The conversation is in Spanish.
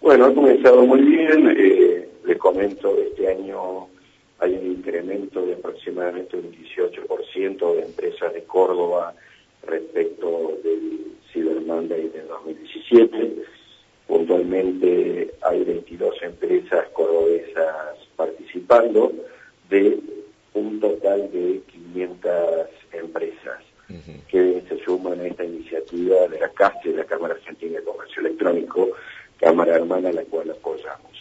Bueno, ha comenzado muy bien. Les comento, este año hay un incremento de aproximadamente un 18% de empresas de Córdoba respecto del Cyber Monday del 2017. Puntualmente hay 22 empresas cordobesas participando de un total de 500 empresas que se suman a esta iniciativa de la CASE, la Cámara Argentina de Comercio Electrónico, Cámara Hermana a la cual apoyamos.